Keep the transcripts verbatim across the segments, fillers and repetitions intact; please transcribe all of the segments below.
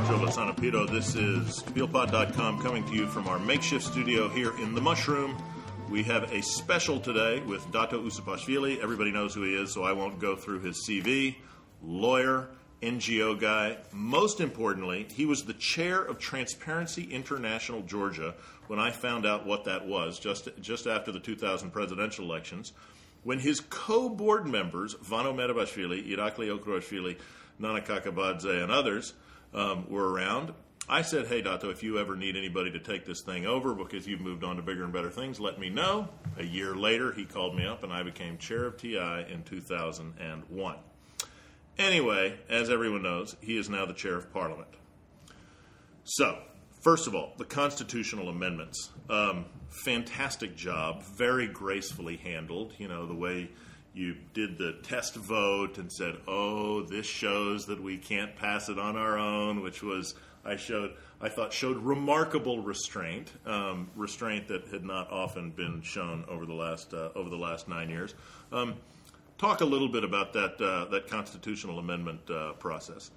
Giorgio Lassanapito. This is Bealpod dot com coming to you from our makeshift studio here in the Mushroom. We have a special today with Dato Usupashvili. Everybody knows who he is, so I won't go through his C V. Lawyer, N G O guy. Most importantly, he was the chair of Transparency International Georgia when I found out what that was, just, just after the two thousand presidential elections, when his co-board members, Vano Merabashvili, Irakli Okruashvili, Nana Kakabadze, and others um, were around. I said, hey, Dato, if you ever need anybody to take this thing over because you've moved on to bigger and better things, let me know. A year later, he called me up, and I became chair of T I in two thousand one. Anyway, as everyone knows, he is now the chair of Parliament. So, first of all, the constitutional amendments. Um, fantastic job, very gracefully handled. You know, the way you did the test vote and said, oh, this shows that we can't pass it on our own, which was... I showed, I thought, showed remarkable restraint, um, restraint that had not often been shown over the last uh, over the last nine years. Um, talk a little bit about that uh, that constitutional amendment uh, process.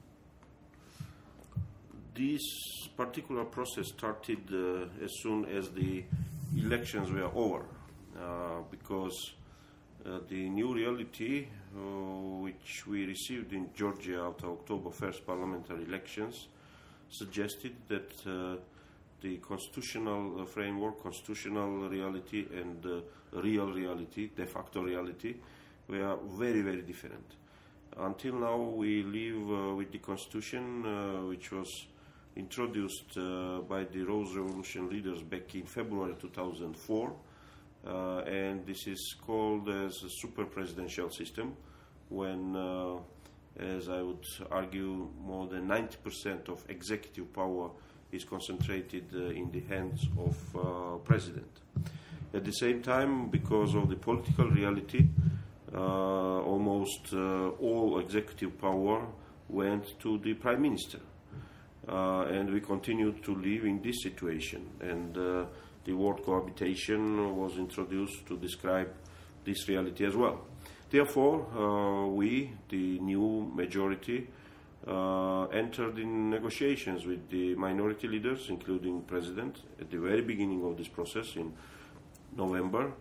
This particular process started uh, as soon as the elections were over, uh, because uh, the new reality uh, which we received in Georgia after October first parliamentary elections suggested that uh, the constitutional uh, framework, constitutional reality, and uh, real reality, de facto reality, were very, very different. Until now, we live uh, with the constitution, uh, which was introduced uh, by the Rose Revolution leaders back in February two thousand four, uh, and this is called as a super presidential system, when uh, as I would argue, more than ninety percent of executive power is concentrated uh, in the hands of uh, president. At the same time, because of the political reality, uh, almost uh, all executive power went to the prime minister. Uh, and we continue to live in this situation. And uh, the word cohabitation was introduced to describe this reality as well. Therefore, uh, we, the new majority, uh, entered in negotiations with the minority leaders, including President, at the very beginning of this process in November,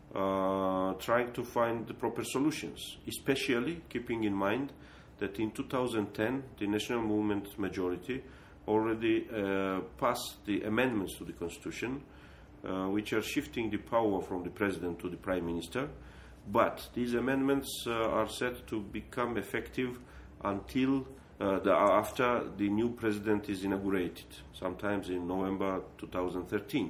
uh, trying to find the proper solutions, especially keeping in mind that in two thousand ten, the National Movement majority already uh, passed the amendments to the Constitution, uh, which are shifting the power from the President to the Prime Minister. But these amendments uh, are set to become effective until uh, the, after the new president is inaugurated, sometimes in November two thousand thirteen.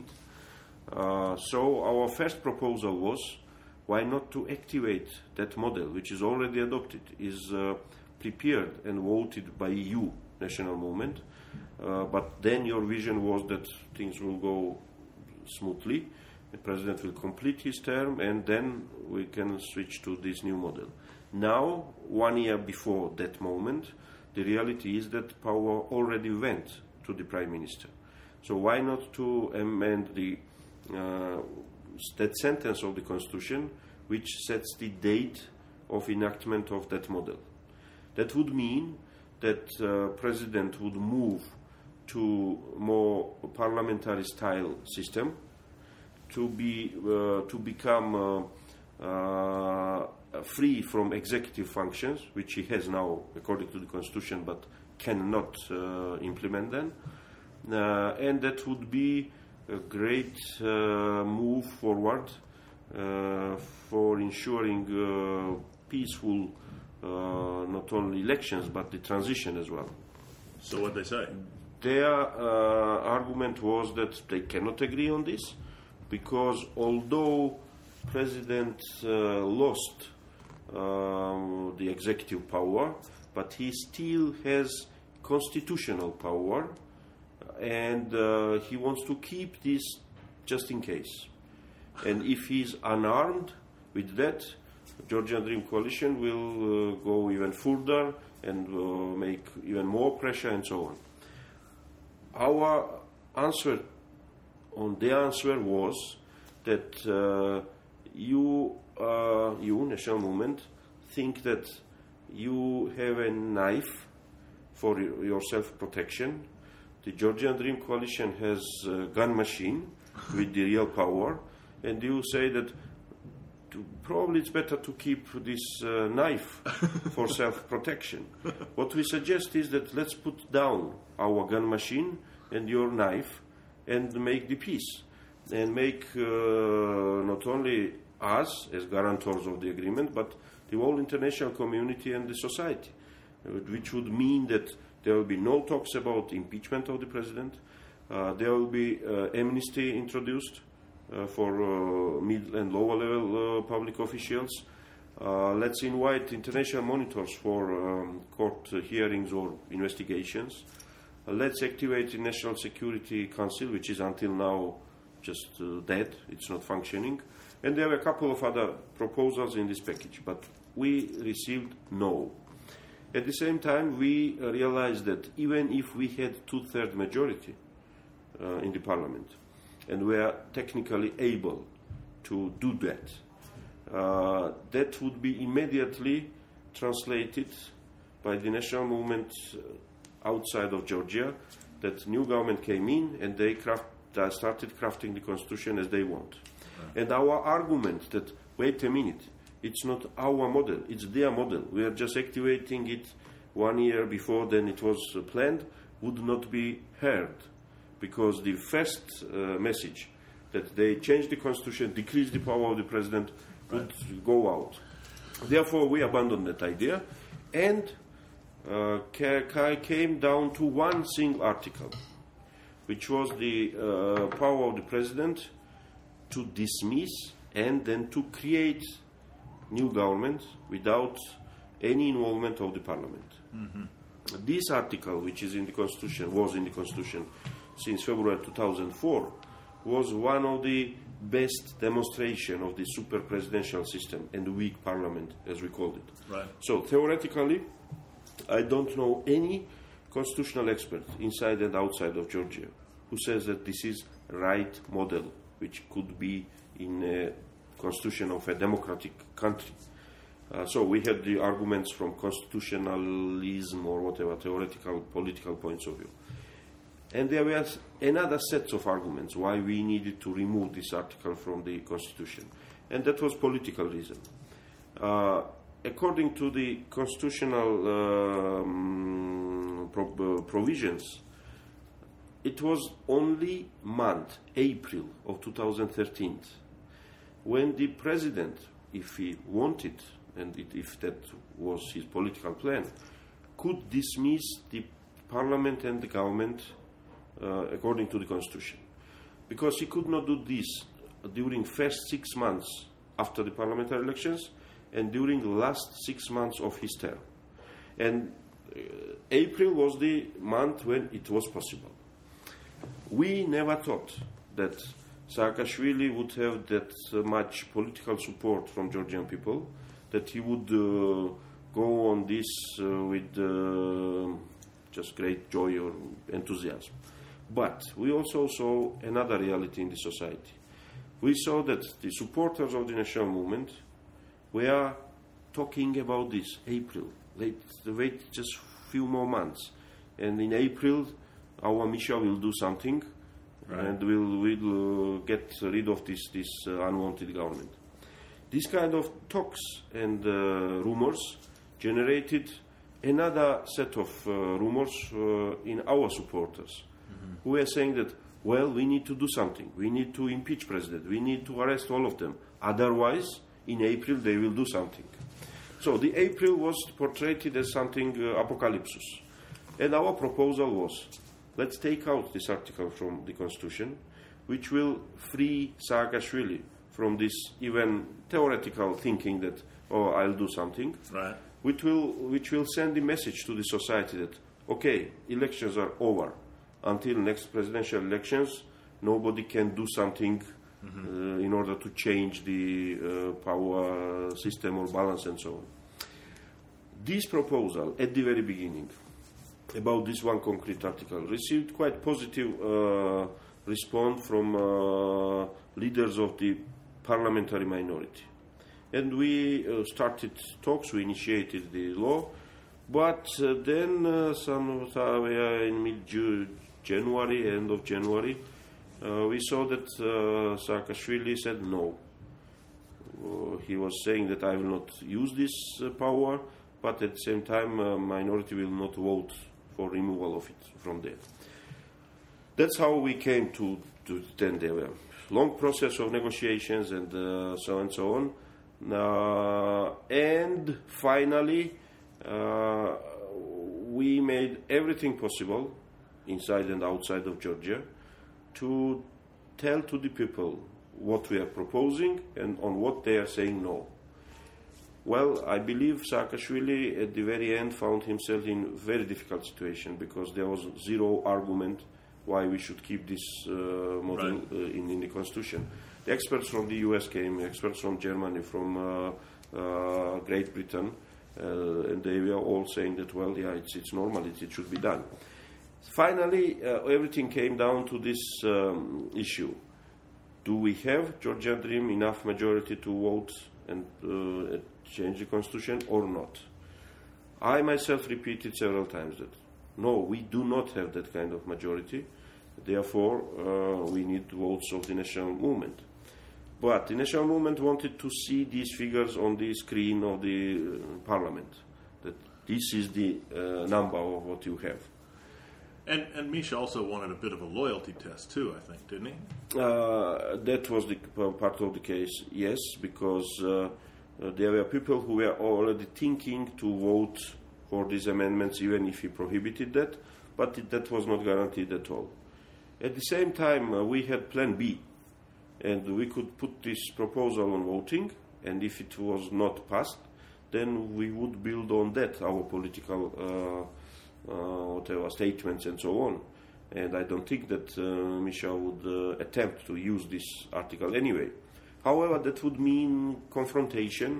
Uh, so our first proposal was, why not to activate that model, which is already adopted, is uh, prepared and voted by E U National Movement, uh, but then your vision was that things will go smoothly. The president will complete his term, and then we can switch to this new model. Now, one year before that moment, the reality is that power already went to the prime minister. So why not to amend the uh, that sentence of the Constitution which sets the date of enactment of that model? That would mean that uh, president would move to more parliamentary style system, to be uh, to become uh, uh, free from executive functions, which he has now according to the Constitution, but cannot uh, implement them, uh, and that would be a great uh, move forward uh, for ensuring uh, peaceful uh, not only elections but the transition as well. So what they say? Their uh, argument was that they cannot agree on this, because although President uh, lost um, the executive power, but he still has constitutional power, and uh, he wants to keep this just in case. And if he's unarmed with that, Georgian Dream Coalition will uh, go even further and uh, make even more pressure and so on. Our answer on the answer was that uh, you, uh, you, National Movement, think that you have a knife for your self-protection. The Georgian Dream Coalition has a gun machine with the real power, and you say that to, probably it's better to keep this uh, knife for self-protection. What we suggest is that let's put down our gun machine and your knife and make the peace, and make uh, not only us as guarantors of the agreement, but the whole international community and the society, which would mean that there will be no talks about impeachment of the president. Uh, there will be uh, amnesty introduced uh, for uh, mid and lower level uh, public officials. Uh, let's invite international monitors for um, court uh, hearings or investigations. Uh, let's activate the National Security Council, which is until now just uh, dead. It's not functioning. And there were a couple of other proposals in this package, but we received no. At the same time, we uh, realized that even if we had two-thirds majority uh, in the parliament, and were technically able to do that, uh, that would be immediately translated by the national movement outside of Georgia, that new government came in and they craft, uh, started crafting the constitution as they want. Right. And our argument that, wait a minute, it's not our model, it's their model. We are just activating it one year before than it was uh, planned, would not be heard. Because the first uh, message that they change the constitution, decrease the power of the president, would right. go out. Therefore, we abandoned that idea and uh, ca- came down to one single article, which was the uh, power of the president to dismiss and then to create new government without any involvement of the parliament. Mm-hmm. This article, which is in the constitution, was in the constitution since February two thousand four, was one of the best demonstration of the super presidential system and the weak parliament, as we called it. Right. So theoretically, I don't know any constitutional expert inside and outside of Georgia who says that this is right model, which could be in a constitution of a democratic country. Uh, so we had the arguments from constitutionalism or whatever, theoretical, political points of view. And there was another set of arguments why we needed to remove this article from the Constitution. And that was political reason. Uh, according to the constitutional um, pro- uh, provisions, it was only month, April of two thousand thirteen, when the president, if he wanted, and it, if that was his political plan, could dismiss the parliament and the government uh, according to the constitution. Because he could not do this during first six months after the parliamentary elections and during the last six months of his term. And uh, April was the month when it was possible. We never thought that Saakashvili would have that uh, much political support from Georgian people, that he would uh, go on this uh, with uh, just great joy or enthusiasm. But we also saw another reality in the society. We saw that the supporters of the national movement were talking about this, April. Let's wait just a few more months. And in April, our Misha will do something, right. and we'll, we'll uh, get rid of this, this uh, unwanted government. This kind of talks and uh, rumors generated another set of uh, rumors uh, in our supporters, mm-hmm. who were saying that, well, we need to do something. We need to impeach president. We need to arrest all of them. Otherwise, in April, they will do something. So the April was portrayed as something uh, apocalypse. And our proposal was, let's take out this article from the Constitution, which will free Saakashvili from this even theoretical thinking that, oh, I'll do something, right. which will which will send a message to the society that, okay, elections are over. Until next presidential elections, nobody can do something mm-hmm. uh, in order to change the uh, power system or balance and so on. This proposal, at the very beginning, about this one concrete article, received quite positive uh, response from uh, leaders of the parliamentary minority. And we uh, started talks, we initiated the law, But uh, then, uh, some uh, we are in mid-January, end of January, uh, we saw that uh, Saakashvili said no. Uh, he was saying that I will not use this uh, power, but at the same time, uh, minority will not vote for removal of it from there. That's how we came to, to then there were long process of negotiations and uh, so on and so on. Uh, and finally, uh, we made everything possible, inside and outside of Georgia, to tell to the people what we are proposing and on what they are saying no. Well, I believe Saakashvili at the very end found himself in a very difficult situation because there was zero argument why we should keep this uh, model right. uh, in, in the constitution. The experts from the U S came, experts from Germany, from uh, uh, Great Britain, uh, and they were all saying that, well, yeah, it's, it's normal, it, it should be done. Finally, uh, everything came down to this um, issue. Do we have, Georgian Dream, enough majority to vote and uh, change the constitution or not? I myself repeated several times that, no, we do not have that kind of majority. Therefore, uh, we need votes of the national movement. But the national movement wanted to see these figures on the screen of the uh, parliament, that this is the uh, number of what you have. And, and Misha also wanted a bit of a loyalty test too, I think, didn't he? Uh, that was the part of the case, yes, because uh, uh, there were people who were already thinking to vote for these amendments, even if he prohibited that, but it, that was not guaranteed at all. At the same time, uh, we had Plan B, and we could put this proposal on voting, and if it was not passed, then we would build on that our political uh, uh, whatever statements and so on. And I don't think that uh, Misha would uh, attempt to use this article anyway. However, that would mean confrontation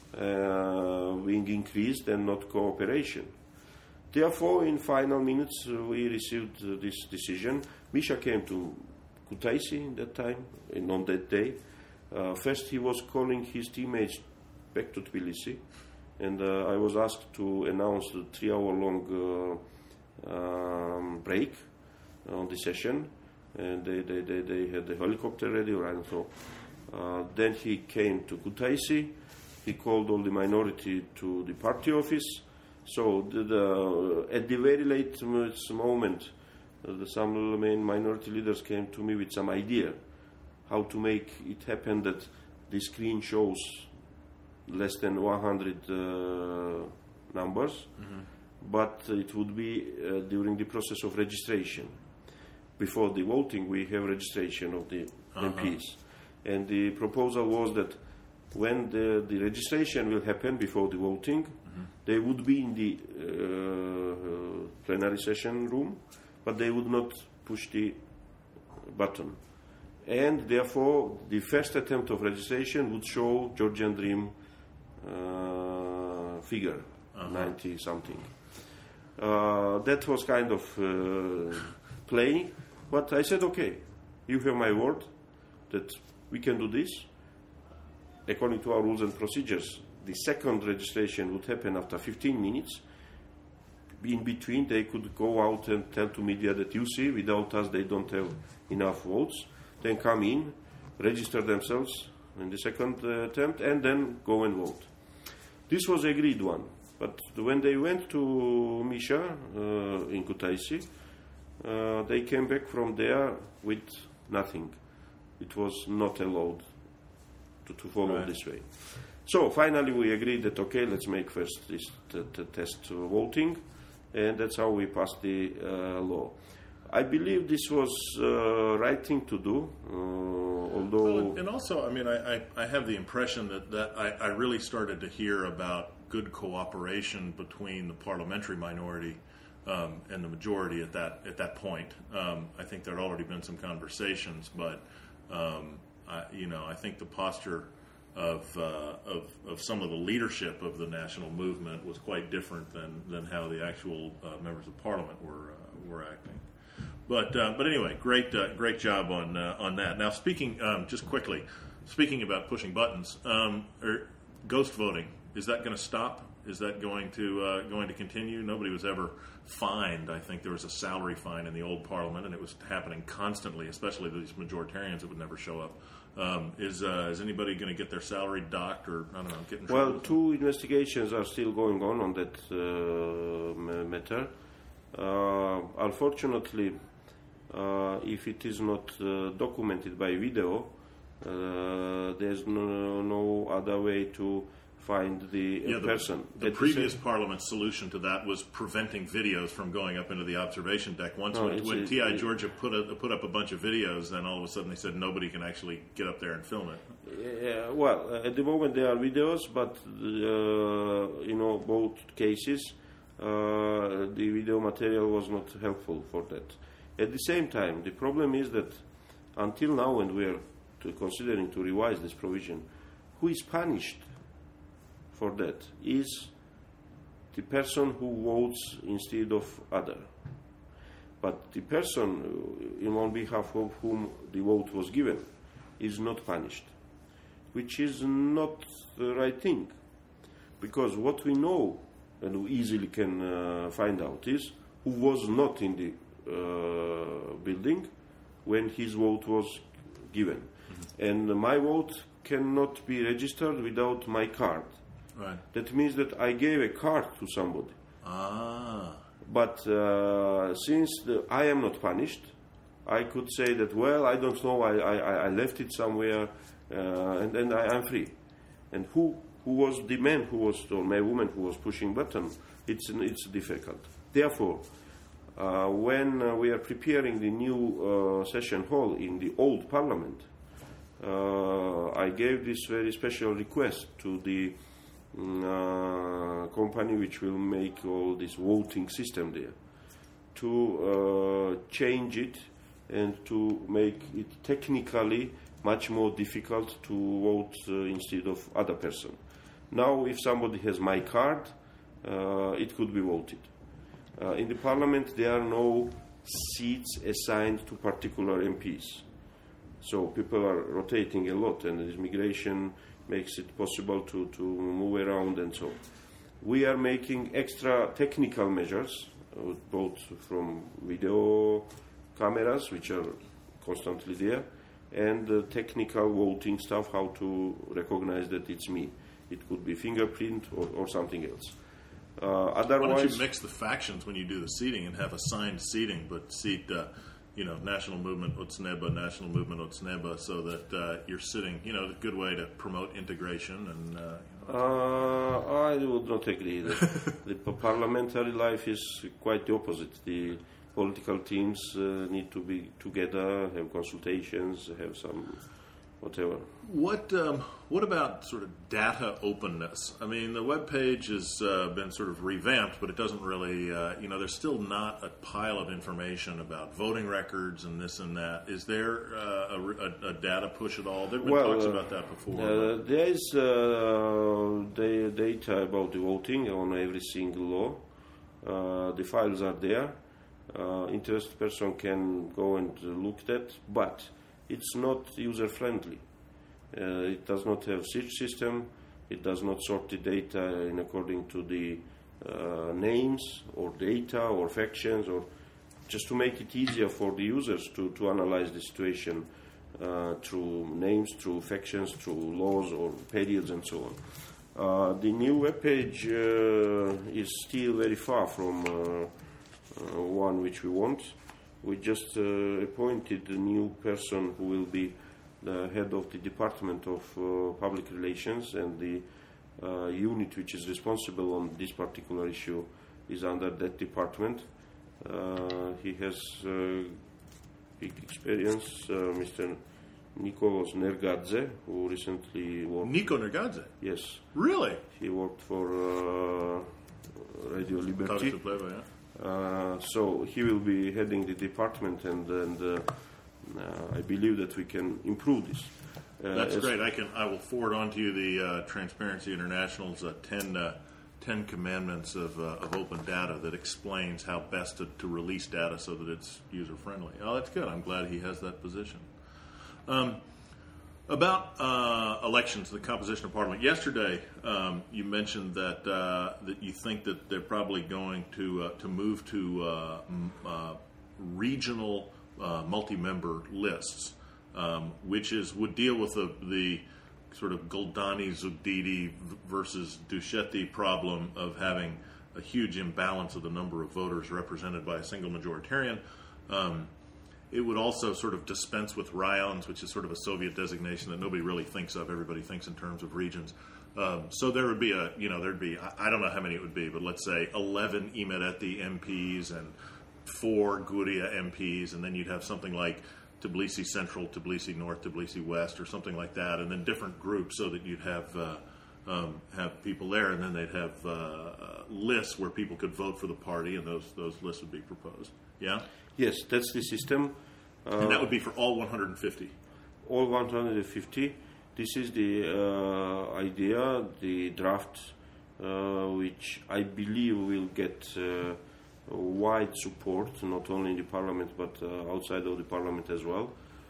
uh, being increased and not cooperation. Therefore, in final minutes, uh, we received uh, this decision. Misha came to Kutaisi in that time, and on that day. Uh, first, he was calling his teammates back to Tbilisi, and uh, I was asked to announce the three-hour-long uh, um, break on the session, and they, they, they, they had the helicopter ready, and so uh, then he came to Kutaisi. He called all the minority to the party office. So the, the, at the very late moment, uh, the, some main minority leaders came to me with some idea how to make it happen that the screen shows less than one hundred uh, numbers, mm-hmm. but it would be uh, during the process of registration. Before the voting, we have registration of the uh-huh. M Ps. And the proposal was that when the, the registration will happen before the voting, mm-hmm. they would be in the uh, plenary session room, but they would not push the button. And therefore, the first attempt of registration would show Georgian Dream uh, figure, uh-huh. ninety something. Uh, that was kind of uh, playing, but I said, okay, you have my word that we can do this. According to our rules and procedures, the second registration would happen after fifteen minutes. In between, they could go out and tell to media that, you see, without us, they don't have enough votes. Then come in, register themselves in the second uh, attempt, and then go and vote. This was agreed one. But when they went to Misha uh, in Kutaisi, uh, they came back from there with nothing. It was not allowed to, to follow right. this way. So finally we agreed that, okay, let's make first this t- t- test voting, and that's how we passed the uh, law. I believe this was uh, right thing to do, uh, although... Well, and also, I mean, I, I, I have the impression that, that I, I really started to hear about good cooperation between the parliamentary minority um, and the majority at that at that point. Um, I think there had already been some conversations, but, um, I, you know, I think the posture of, uh, of of some of the leadership of the national movement was quite different than, than how the actual uh, members of parliament were uh, were acting. But uh, but anyway, great uh, great job on uh, on that. Now, speaking um, just quickly, speaking about pushing buttons, um, or ghost voting, is that going to stop Is that going to uh, going to continue? Nobody was ever fined. I think there was a salary fine in the old parliament, and it was happening constantly, especially these majoritarians that would never show up. Um, is uh, is anybody going to get their salary docked, or I don't know, get in trouble? Well, two investigations are still going on on that uh, matter. Uh, unfortunately, uh, if it is not uh, documented by video, uh, there's no, no other way to find the yeah, uh, the, person. The that previous parliament's solution to that was preventing videos from going up into the observation deck. Once no, when, when a, T I it, Georgia put a, put up a bunch of videos, then all of a sudden they said nobody can actually get up there and film it. Yeah, well, uh, at the moment there are videos, but uh, you know, both cases, uh, the video material was not helpful for that. At the same time, the problem is that until now, when we are to considering to revise this provision, who is punished for that is the person who votes instead of other. But the person in on behalf of whom the vote was given is not punished, which is not the right thing. Because what we know and we easily can uh, find out is who was not in the uh, building when his vote was given. Mm-hmm. And my vote cannot be registered without my card. Right. That means that I gave a card to somebody. Ah. But uh, since the, I am not punished, I could say that, well, I don't know, I, I, I left it somewhere, uh, and then I am free. And who who was the man who was, or my woman who was pushing button, it's, it's difficult. Therefore, uh, when uh, we are preparing the new uh, session hall in the old parliament, uh, I gave this very special request to the Uh, company which will make all this voting system there to uh, change it and to make it technically much more difficult to vote uh, instead of other person. Now, if somebody has my card, uh, it could be voted. Uh, in the parliament, there are no seats assigned to particular M Ps. So people are rotating a lot, and this migration makes it possible to, to move around and so on. We are making extra technical measures, uh, both from video cameras, which are constantly there, and uh, technical voting stuff, how to recognize that it's me. It could be fingerprint or, or something else. Uh, otherwise, why don't you mix the factions when you do the seating and have assigned seating, but seat uh, you know, National Movement Otzneba, National Movement Otzneba, so that uh, you're sitting, you know, a good way to promote integration and... Uh, you know. uh, I would not agree. The, the parliamentary life is quite the opposite. The political teams uh, need to be together, have consultations, have some whatever. What um, what about sort of data openness? I mean, the web page has uh, been sort of revamped, but it doesn't really, uh, you know, there's still not a pile of information about voting records and this and that. Is there uh, a, a, a data push at all? There have been well, talks uh, about that before. Uh, there is uh, the data about the voting on every single law. Uh, the files are there. Uh, interested person can go and look at that, but it's not user-friendly. Uh, it does not have search system. It does not sort the data in according to the uh, names or data or factions, or just to make it easier for the users to, to analyze the situation uh, through names, through factions, through laws or periods and so on. Uh, the new web page uh, is still very far from uh, uh, one which we want. We just uh, appointed a new person who will be the head of the Department of uh, Public Relations, and the uh, unit which is responsible on this particular issue is under that department. Uh, he has uh, big experience, uh, Mister Nikos Nergadze, who recently worked... Niko Nergadze? Yes. Really? He worked for uh, Radio Liberty. Pleva, yeah. Uh, so he will be heading the department, and, and uh, uh, I believe that we can improve this. Uh, That's great. I can. I will forward on to you the uh, Transparency International's uh, ten, uh, ten commandments of, uh, of open data that explains how best to, to release data so that it's user friendly. Oh, that's good. I'm glad he has that position. Um, About uh, elections, the composition of parliament. Yesterday, um, you mentioned that uh, that you think that they're probably going to uh, to move to uh, m- uh, regional uh, multi-member lists, um, which is would deal with the, the sort of Goldani-Zugdidi versus Duchetti problem of having a huge imbalance of the number of voters represented by a single majoritarian. Um, It would also sort of dispense with raions, which is sort of a Soviet designation that nobody really thinks of. Everybody thinks in terms of regions. Um, so there would be a, you know, there'd be, I don't know how many it would be, but let's say eleven Imereti M Ps and four Guria M Ps, and then you'd have something like Tbilisi Central, Tbilisi North, Tbilisi West, or something like that, and then different groups so that you'd have uh, um, have people there, and then they'd have uh, lists where people could vote for the party, and those those lists would be proposed. Yeah? Yes, that's the system. Uh, and that would be for all one hundred fifty? All one hundred fifty. This is the uh, idea, the draft, uh, which I believe will get uh, wide support, not only in the parliament, but uh, outside of the parliament as well.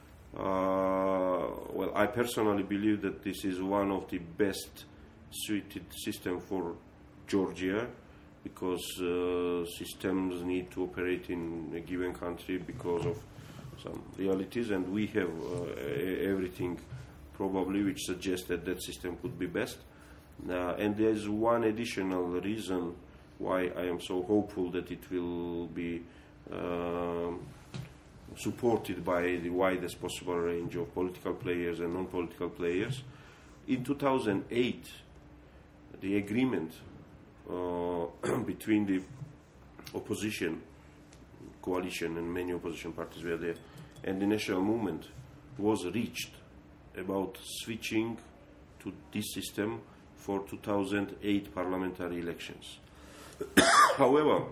Uh, well, I personally believe that this is one of the best suited system for Georgia, because uh, systems need to operate in a given country because of some realities, and we have uh, everything probably which suggests that that system could be best. Uh, and there's one additional reason why I am so hopeful that it will be um, supported by the widest possible range of political players and non-political players. In two thousand eight, the agreement uh, between the opposition coalition, and many opposition parties were there, and the national movement was reached about switching to this system for two thousand eight parliamentary elections. However,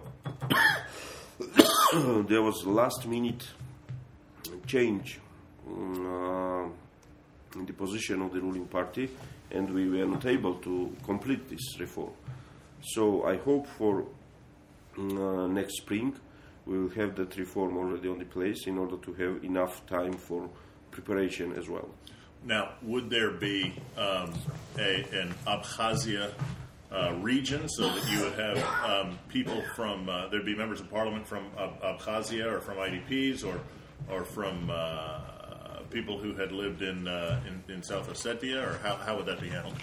there was last minute change uh, in the position of the ruling party, and we were not able to complete this reform. So I hope for uh, next spring we will have that reform already on the place in order to have enough time for preparation as well. Now, would there be um, a, an Abkhazia uh, region so that you would have um, people from, uh, there'd be members of parliament from Ab- Abkhazia or from I D Ps or or from uh, people who had lived in, uh, in in South Ossetia, or how, how would that be handled?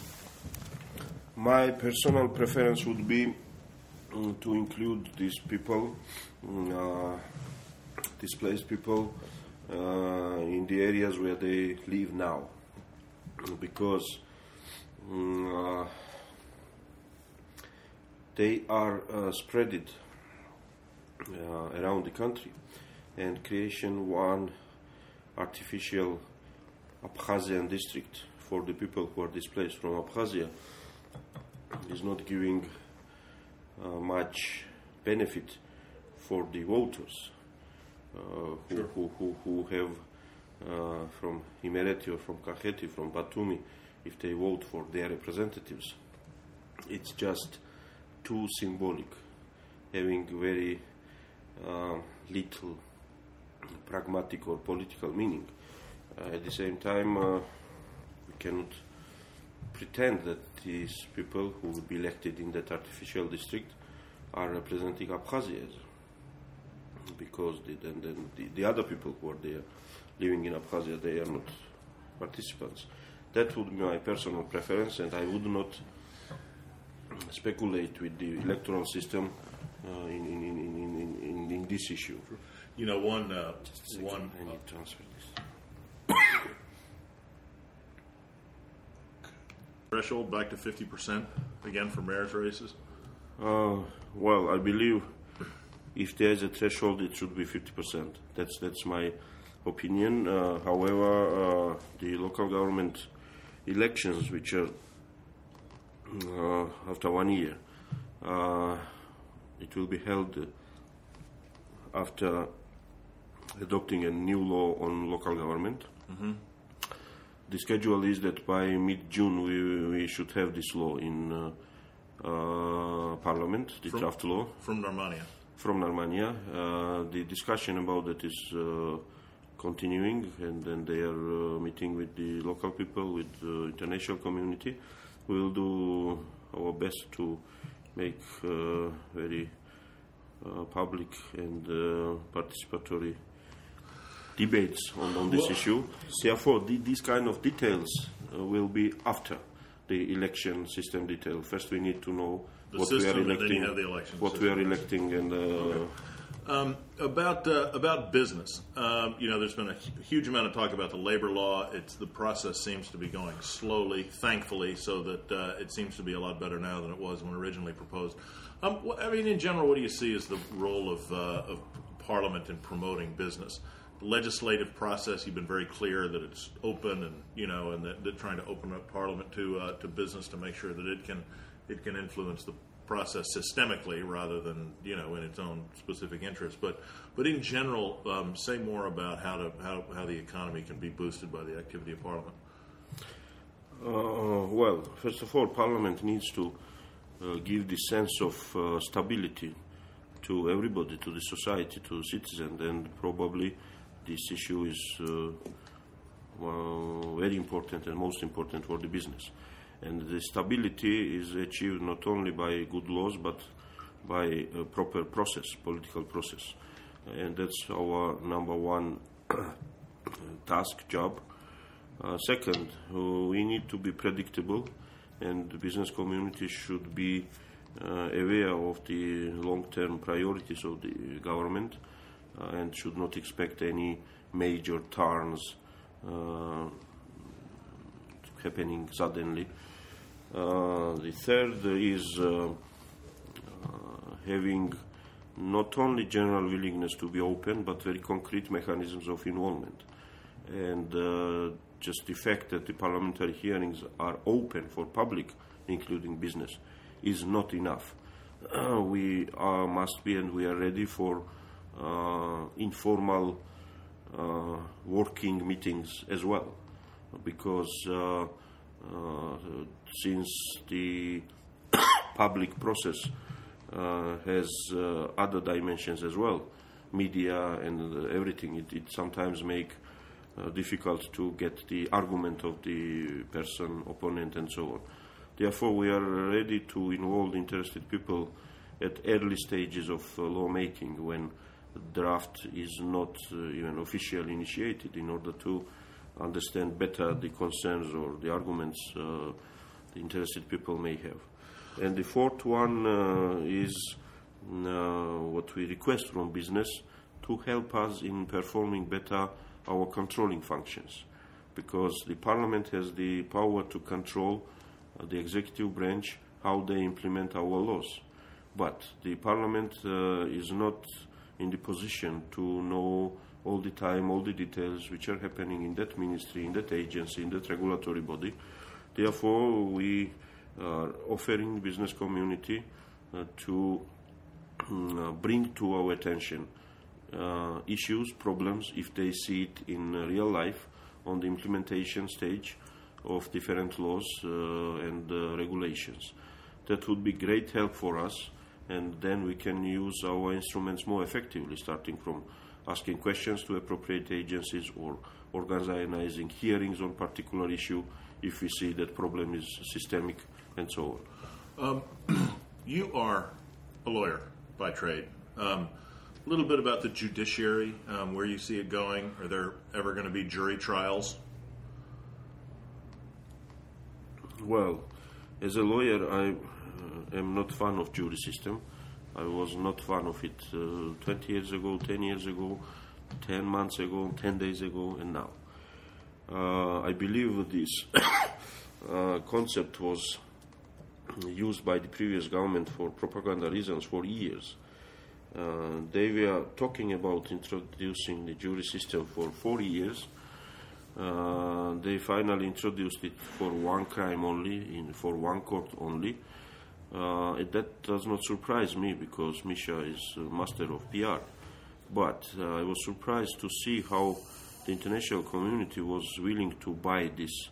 My personal preference would be um, to include these people, uh, displaced people, uh, in the areas where they live now, because um, uh, they are uh, spread uh, around the country, and creation one artificial Abkhazian district for the people who are displaced from Abkhazia is not giving uh, much benefit for the voters uh, who, sure. who, who, who have uh, from Imereti or from Kakheti, from Batumi, if they vote for their representatives. It's just too symbolic, having very uh, little pragmatic or political meaning. Uh, at the same time, uh, we cannot pretend that these people who will be elected in that artificial district are representing Abkhazia, because the, then, then the, the other people who are there living in Abkhazia, they are not participants. That would be my personal preference, and I would not speculate with the electoral system uh, in, in, in, in, in, in this issue. You know, one uh, Just a one. I need to transfer this. Threshold back to fifty percent again for mayor's races? Uh, well, I believe if there is a threshold, it should be fifty percent. That's that's my opinion. Uh, however, uh, the local government elections, which are uh, after one year, uh, it will be held after adopting a new law on local government. Mm-hmm. The schedule is that by mid-June we, we should have this law in uh, uh, Parliament, the from, draft law. From Narmania. From Narmania. Uh, the discussion about that is uh, continuing, and then they are uh, meeting with the local people, with the international community. We will do our best to make uh, very uh, public and uh, participatory debates on, on this well, issue. Therefore, the, these kind of details uh, will be after the election system detail. First, we need to know what we are electing, what we are electing, and. Uh, okay. Um, about uh, about business, um, you know, there's been a huge amount of talk about the labor law. It's the process seems to be going slowly, thankfully, so that uh, it seems to be a lot better now than it was when originally proposed. Um, I mean, in general, what do you see as the role of, uh, of Parliament in promoting business? The legislative process, you've been very clear that it's open, and you know, and that they're trying to open up Parliament to uh, to business to make sure that it can it can influence the process systemically rather than, you know, in its own specific interest. But but in general, um, say more about how to how, how the economy can be boosted by the activity of Parliament. Uh, well, first of all, Parliament needs to uh, give the sense of uh, stability to everybody, to the society, to the citizen, and probably this issue is uh, well, very important and most important for the business. And the stability is achieved not only by good laws, but by a proper process, political process. And that's our number one task, job. Uh, second, uh, we need to be predictable, and the business community should be uh, aware of the long-term priorities of the government uh, and should not expect any major turns uh, happening suddenly. Uh, the third is uh, uh, having not only general willingness to be open, but very concrete mechanisms of involvement. And uh, just the fact that the parliamentary hearings are open for public, including business, is not enough. Uh, we are, must be, and we are ready for uh, informal uh, working meetings as well, because uh, Uh, since the public process uh, has uh, other dimensions as well, media and uh, everything, it, it sometimes make uh, difficult to get the argument of the person, opponent, and so on. Therefore, we are ready to involve interested people at early stages of uh, lawmaking, when the draft is not uh, even officially initiated, in order to understand better the concerns or the arguments uh, the interested people may have. And the fourth one uh, is uh, what we request from business, to help us in performing better our controlling functions, because the Parliament has the power to control uh, the executive branch, how they implement our laws. But the Parliament uh, is not in the position to know all the time, all the details which are happening in that ministry, in that agency, in that regulatory body. Therefore, we are offering the business community uh, to uh, bring to our attention uh, issues, problems, if they see it in uh, real life on the implementation stage of different laws uh, and uh, regulations. That would be great help for us, and then we can use our instruments more effectively, starting from asking questions to appropriate agencies or organizing hearings on particular issue if we see that problem is systemic, and so on. Um, you are a lawyer by trade. Um, a little bit about the judiciary, um, where you see it going. Are there ever going to be jury trials? Well, as a lawyer, I uh, am not fan of jury system. I was not fan of it uh, twenty years ago, ten years ago, ten months ago, ten days ago, and now. Uh, I believe this uh, concept was used by the previous government for propaganda reasons for years. Uh, they were talking about introducing the jury system for four years. Uh, they finally introduced it for one crime only, in for one court only. Uh, that does not surprise me, because Misha is a master of P R. But uh, I was surprised to see how the international community was willing to buy this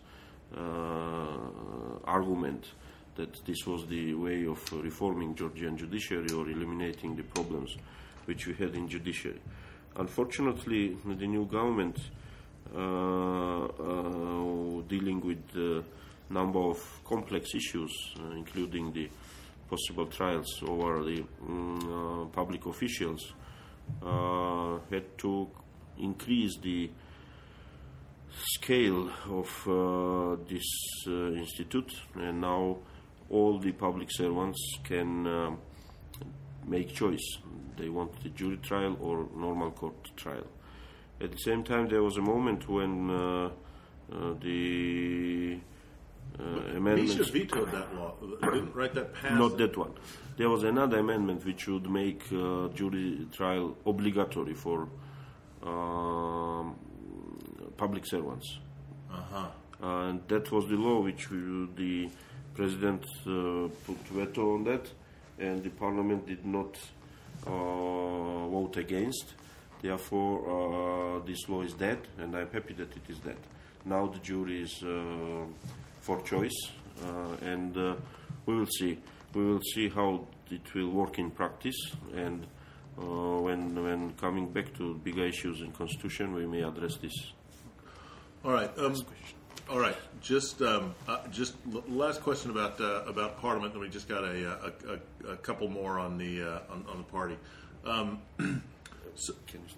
uh, argument that this was the way of reforming Georgian judiciary or eliminating the problems which we had in judiciary. Unfortunately, the new government uh, uh, dealing with a number of complex issues, uh, including the possible trials over the um, uh, public officials, uh, had to increase the scale of uh, this uh, institute, and now all the public servants can uh, make choice. They want the jury trial or normal court trial. At the same time, there was a moment when uh, uh, the uh, amendments... Misha vetoed that law, didn't write that pass. Not that one. There was another amendment which would make uh, jury trial obligatory for um, public servants. Uh-huh. Uh, and that was the law which we, the president uh, put veto on that, and the parliament did not uh, vote against. Therefore, uh, this law is dead, and I'm happy that it is dead. Now the jury is uh, for choice, uh, and uh, we will see. We will see how it will work in practice, and uh, when when coming back to bigger issues in constitution, we may address this. All right. Um, all right. Just um, uh, just l- last question about uh, about Parliament. Then we just got a a, a, a couple more on the uh, on, on the party. Um, so,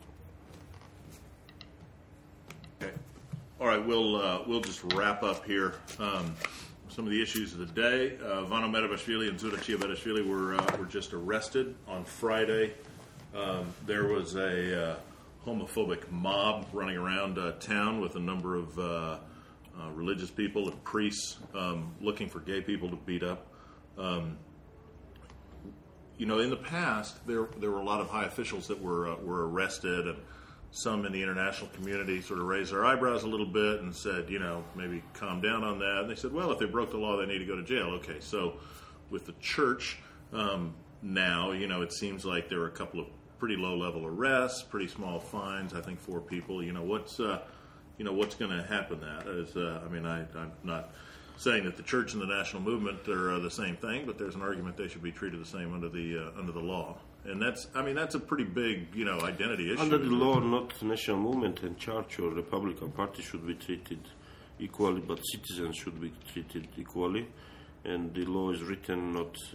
okay. All right. We'll uh, we'll just wrap up here. Um, some of the issues of the day. Uh, Vano Merabashvili and Zura Chiavetashvili were uh, were just arrested on Friday. Um, there was a uh, homophobic mob running around uh, town with a number of uh, uh, religious people and priests um, looking for gay people to beat up. Um, you know, in the past, there there were a lot of high officials that were uh, were arrested, and some in the international community sort of raised their eyebrows a little bit and said, you know, maybe calm down on that. And they said, well, if they broke the law, they need to go to jail. Okay, so with the church um, now, you know, it seems like there were a couple of pretty low-level arrests, pretty small fines. I think four people. You know, what's uh, you know what's going to happen? That is, uh, I mean, I, I'm not saying that the church and the national movement are uh, the same thing, but there's an argument they should be treated the same under the uh, under the law. And that's, I mean, that's a pretty big, you know, identity issue. Under the law, not national movement and church or Republican Party should be treated equally, but citizens should be treated equally. And the law is written not, uh,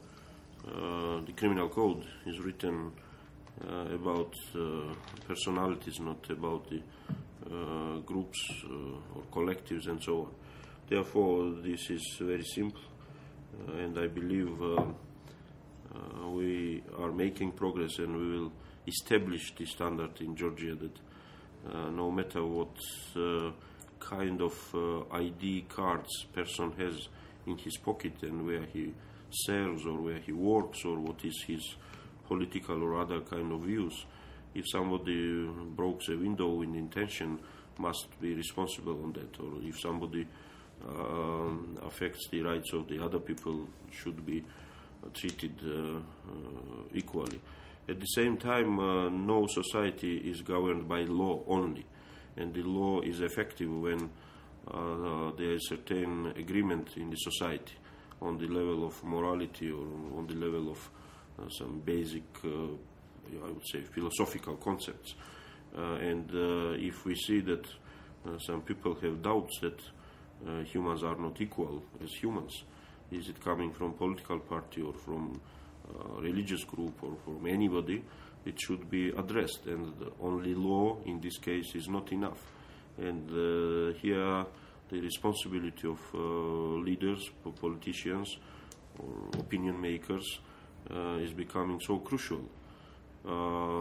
uh, the criminal code is written uh, about uh, personalities, not about the uh, groups uh, or collectives and so on. Therefore, this is very simple, uh, and I believe uh, Uh, we are making progress, and we will establish the standard in Georgia that uh, no matter what uh, kind of uh, I D cards person has in his pocket and where he serves or where he works or what is his political or other kind of views, if somebody breaks a window in intention, must be responsible on that, or if somebody uh, affects the rights of the other people, should be treated uh, uh, equally. At the same time, uh, no society is governed by law only, and the law is effective when uh, there is certain agreement in the society on the level of morality or on the level of uh, some basic, uh, I would say, philosophical concepts. Uh, and uh, if we see that uh, some people have doubts that uh, humans are not equal as humans, is it coming from political party or from uh, religious group or from anybody, it should be addressed. And only law in this case is not enough. And uh, here the responsibility of uh, leaders, politicians, or opinion makers uh, is becoming so crucial. Uh,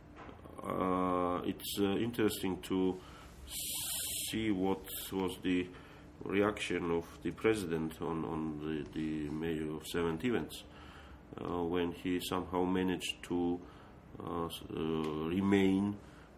uh, it's uh, interesting to see what was the reaction of the president on, on the, the May of seventh events, uh, when he somehow managed to uh, uh, remain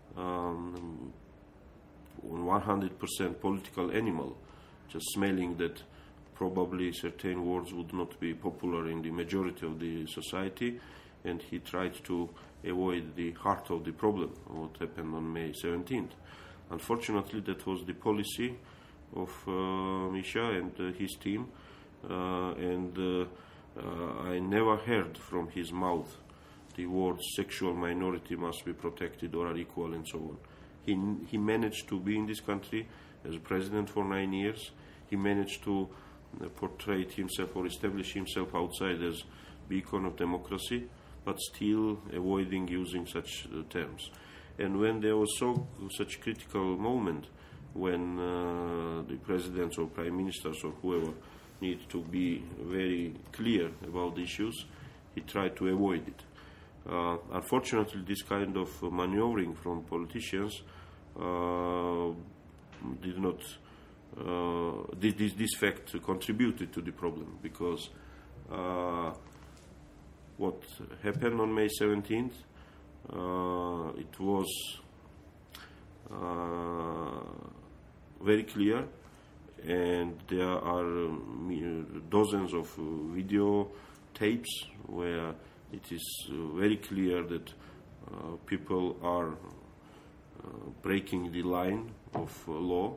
um, one hundred percent political animal, just smelling that probably certain words would not be popular in the majority of the society, and he tried to avoid the heart of the problem, what happened on May seventeenth. Unfortunately, that was the policy of uh, Misha and uh, his team, uh, and uh, uh, I never heard from his mouth the words sexual minority must be protected or are equal and so on. He, he managed to be in this country as president for nine years. He managed to uh, portray himself or establish himself outside as beacon of democracy, but still avoiding using such uh, terms. And when there was so such critical moment when uh, the presidents or prime ministers or whoever need to be very clear about the issues, he tried to avoid it. Uh, unfortunately, this kind of uh, maneuvering from politicians uh, did not, uh, this, this fact contributed to the problem, because uh, what happened on May seventeenth, uh, it was uh, very clear, and there are um, dozens of uh, video tapes where it is uh, very clear that uh, people are uh, breaking the line of uh, law,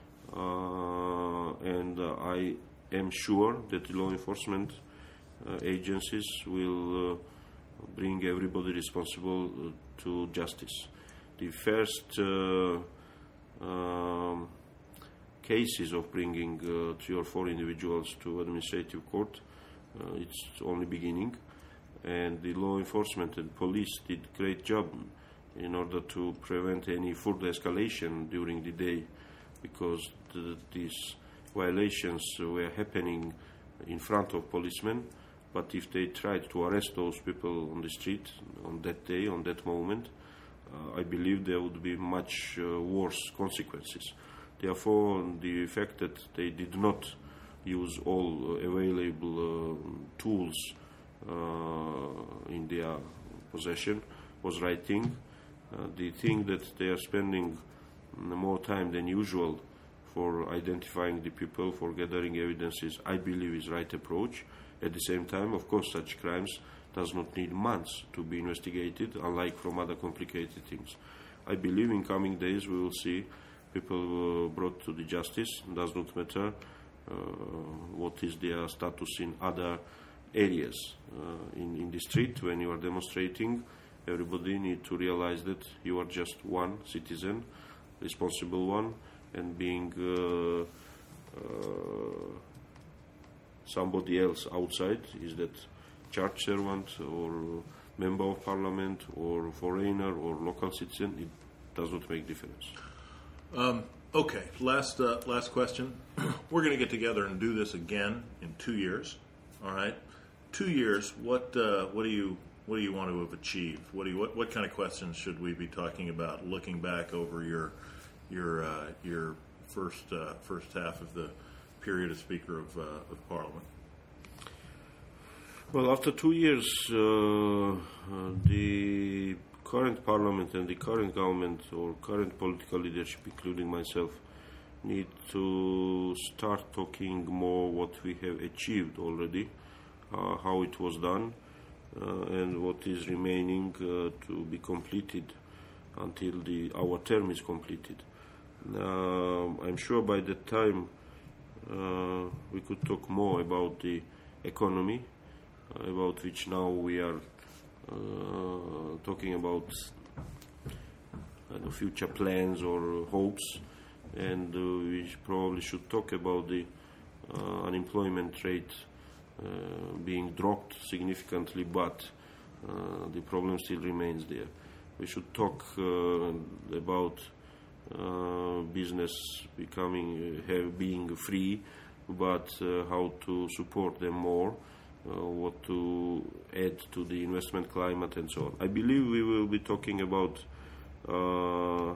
uh, and uh, I am sure that the law enforcement uh, agencies will uh, bring everybody responsible uh, to justice. The first uh, um, cases of bringing uh, three or four individuals to administrative court, uh, it's only beginning, and the law enforcement and police did great job in order to prevent any further escalation during the day, because the, these violations were happening in front of policemen. But if they tried to arrest those people on the street on that day, on that moment, uh, I believe there would be much uh, worse consequences. Therefore, the fact that they did not use all uh, available uh, tools uh, in their possession was right thing. Uh, the thing that they are spending more time than usual for identifying the people, for gathering evidences, I believe is right approach. At the same time, of course, such crimes does not need months to be investigated, unlike from other complicated things. I believe in coming days we will see people uh, brought to the justice. It does not matter uh, what is their status in other areas. Uh, in, in the street, when you are demonstrating, everybody needs to realize that you are just one citizen, responsible one, and being uh, uh, somebody else outside, is that church servant or member of parliament or foreigner or local citizen, it does not make difference. Um, okay, last uh, last question. We're going to get together and do this again in two years. All right, two years. What uh, what do you what do you want to have achieved? What do you what, what kind of questions should we be talking about? Looking back over your your uh, your first uh, first half of the period as Speaker of, uh, of Parliament? Well, after two years, uh, uh, the current Parliament and the current government or current political leadership, including myself, need to start talking more what we have achieved already, uh, how it was done, uh, and what is remaining uh, to be completed until the our term is completed. Uh, I'm sure by that time Uh, we could talk more about the economy, uh, about which now we are uh, talking about uh, the future plans or hopes, and uh, we probably should talk about the uh, unemployment rate uh, being dropped significantly, but uh, the problem still remains there. We should talk uh, about Uh, business becoming uh, have, being free, but uh, how to support them more, uh, what to add to the investment climate and so on. I believe we will be talking about uh,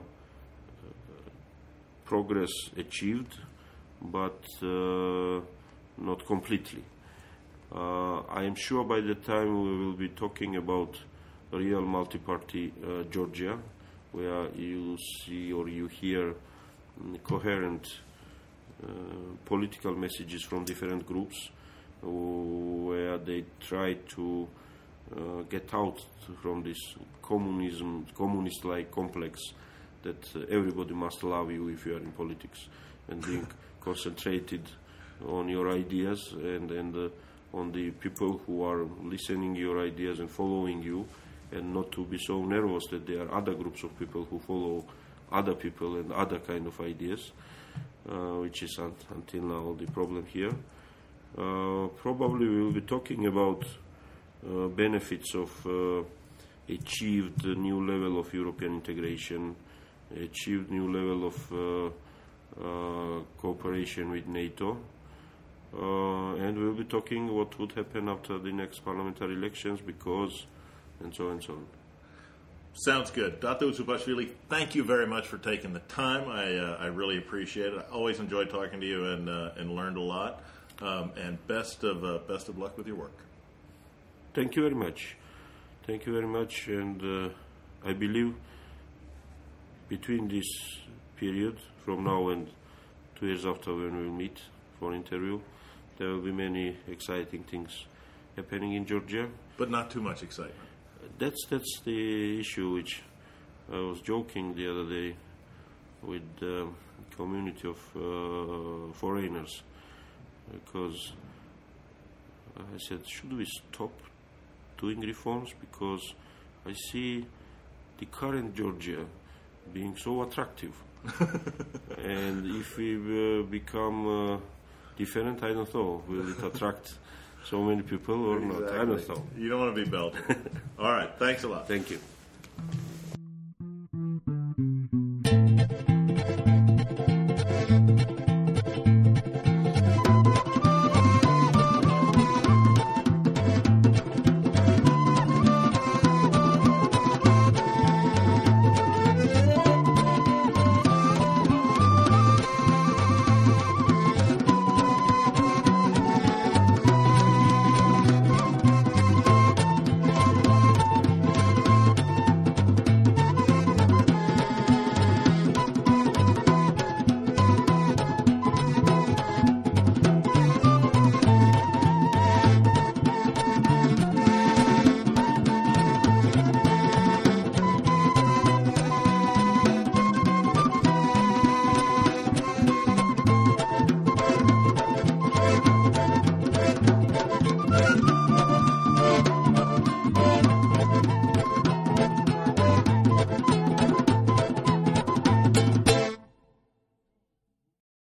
progress achieved, but uh, not completely. Uh, I am sure by the time we will be talking about real multi-party uh, Georgia, where you see or you hear um, coherent uh, political messages from different groups, uh, where they try to uh, get out from this communism, communist-like complex that uh, everybody must love you if you are in politics, and being concentrated on your ideas and, and uh, on the people who are listening your ideas and following you, and not to be so nervous that there are other groups of people who follow other people and other kind of ideas, uh, which is un- until now the problem here. Uh, probably we will be talking about uh, benefits of uh, achieved new level of European integration, achieved new level of uh, uh, cooperation with NATO, uh, and we'll be talking what would happen after the next parliamentary elections, because, and so on and so on. Sounds good. Doctor Uzubashvili, thank you very much for taking the time. I uh, I really appreciate it. I always enjoyed talking to you and uh, and learned a lot. Um, and best of uh, best of luck with your work. Thank you very much. Thank you very much, and uh, I believe between this period, from now and two years after when we'll meet for interview, there will be many exciting things happening in Georgia. But not too much excitement. That's that's the issue which I was joking the other day with the community of uh, foreigners, because I said, should we stop doing reforms, because I see the current Georgia being so attractive. And if we uh, become uh, different, I don't know, will it attract so many people or exactly. not? I don't know. You don't want to be Belgium. All right, thanks a lot. Thank you.